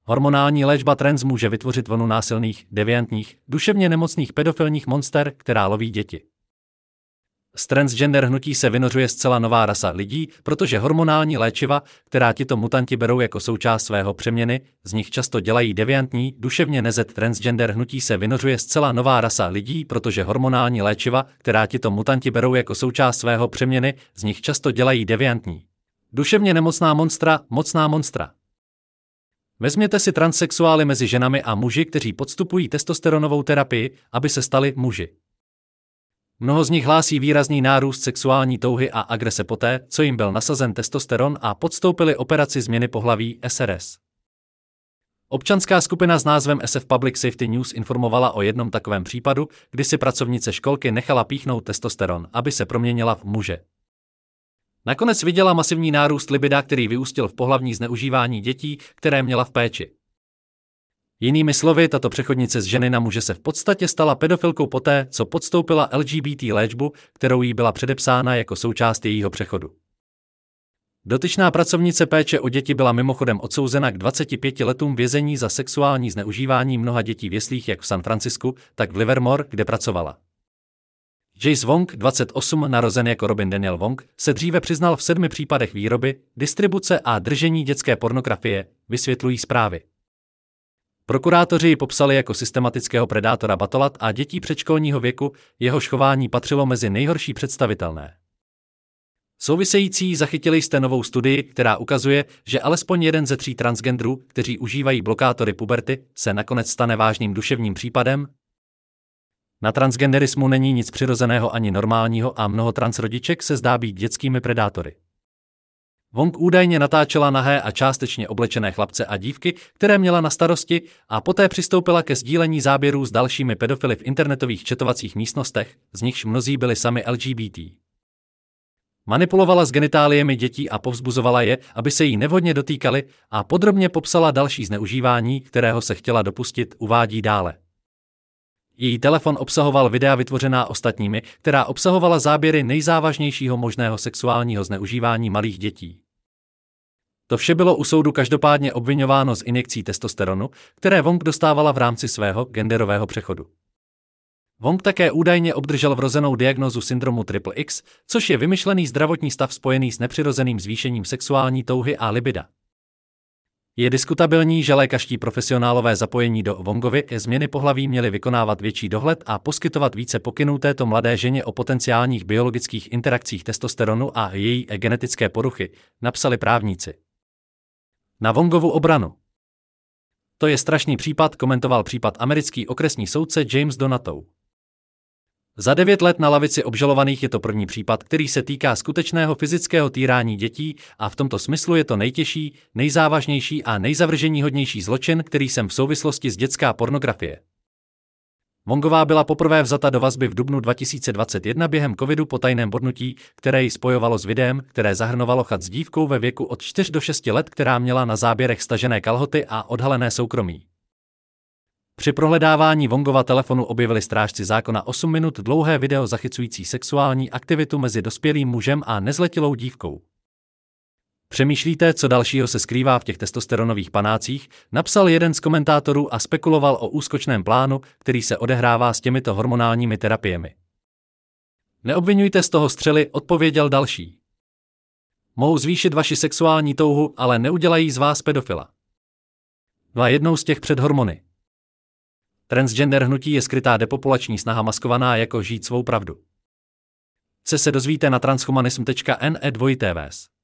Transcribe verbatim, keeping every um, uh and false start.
Hormonální léčba trans může vytvořit vlnu násilných, deviantních, duševně nemocných pedofilních monster, která loví děti. Z transgender hnutí se vynořuje zcela nová rasa lidí, protože hormonální léčiva, která tito mutanti berou jako součást svého přeměny, z nich často dělají deviantní, duševně nezet transgender hnutí se vynořuje zcela nová rasa lidí, protože hormonální léčiva, která tito mutanti berou jako součást svého přeměny, z nich často dělají deviantní. Duševně nemocná monstra, mocná monstra. Vezměte si transsexuály mezi ženami a muži, kteří podstupují testosteronovou terapii, aby se stali muži. Mnoho z nich hlásí výrazný nárůst sexuální touhy a agrese poté, co jim byl nasazen testosteron a podstoupili operaci změny pohlaví S R S. Občanská skupina s názvem S F Public Safety News informovala o jednom takovém případu, kdy si pracovnice školky nechala píchnout testosteron, aby se proměnila v muže. Nakonec viděla masivní nárůst libida, který vyústil v pohlavní zneužívání dětí, které měla v péči. Jinými slovy, tato přechodnice z ženy na muže se v podstatě stala pedofilkou poté, co podstoupila L G B T léčbu, kterou jí byla předepsána jako součást jejího přechodu. Dotyčná pracovnice péče o děti byla mimochodem odsouzena k dvaceti pěti letům vězení za sexuální zneužívání mnoha dětí v jeslích jak v San Francisku, tak v Livermore, kde pracovala. Jace Wong, dvacet osm, narozen jako Robin Daniel Wong, se dříve přiznal v sedmi případech výroby, distribuce a držení dětské pornografie, vysvětlují zprávy. Prokurátoři ji popsali jako systematického predátora batolat a dětí předškolního věku, jehož chování patřilo mezi nejhorší představitelné. Související zachytili jste novou studii, která ukazuje, že alespoň jeden ze tří transgenderů, kteří užívají blokátory puberty, se nakonec stane vážným duševním případem? Na transgenderismu není nic přirozeného ani normálního a mnoho transrodiček se zdá být dětskými predátory. Wong údajně natáčela nahé a částečně oblečené chlapce a dívky, které měla na starosti, a poté přistoupila ke sdílení záběrů s dalšími pedofily v internetových chatovacích místnostech, z nichž mnozí byli sami L G B T. Manipulovala s genitáliemi dětí a povzbuzovala je, aby se jí nevhodně dotýkali, a podrobně popsala další zneužívání, kterého se chtěla dopustit, uvádí dále. Její telefon obsahoval videa vytvořená ostatními, která obsahovala záběry nejzávažnějšího možného sexuálního zneužívání malých dětí. To vše bylo u soudu každopádně obviňováno z injekcí testosteronu, které Wong dostávala v rámci svého genderového přechodu. Wong také údajně obdržel vrozenou diagnózu syndromu triple X, což je vymyšlený zdravotní stav spojený s nepřirozeným zvýšením sexuální touhy a libida. Je diskutabilní, že lékařští profesionálové zapojení do Wongovy změny pohlaví měli vykonávat větší dohled a poskytovat více pokynů této mladé ženě o potenciálních biologických interakcích testosteronu a její genetické poruchy, napsali právníci. Na Wongovu obranu. To je strašný případ, komentoval případ americký okresní soudce James Donatou. Za devět let na lavici obžalovaných je to první případ, který se týká skutečného fyzického týrání dětí, a v tomto smyslu je to nejtěžší, nejzávažnější a nejzavrženíhodnější zločin, který jsem v souvislosti s dětská pornografie. Wongová byla poprvé vzata do vazby v dubnu dva tisíce dvacet jedna během covidu po tajném bodnutí, které ji spojovalo s videem, které zahrnovalo chat s dívkou ve věku od čtyř do šesti let, která měla na záběrech stažené kalhoty a odhalené soukromí. Při prohledávání Wongova telefonu objevili strážci zákona osm minut dlouhé video zachycující sexuální aktivitu mezi dospělým mužem a nezletilou dívkou. Přemýšlíte, co dalšího se skrývá v těch testosteronových panácích, napsal jeden z komentátorů a spekuloval o úskočném plánu, který se odehrává s těmito hormonálními terapiemi. Neobvinujte z toho střely, odpověděl další. Mohou zvýšit vaši sexuální touhu, ale neudělají z vás pedofila. Byla jednou z těch před hormony. Transgender hnutí je skrytá depopulační snaha maskovaná jako žít svou pravdu. Co se dozvíte na transhumanism tečka net.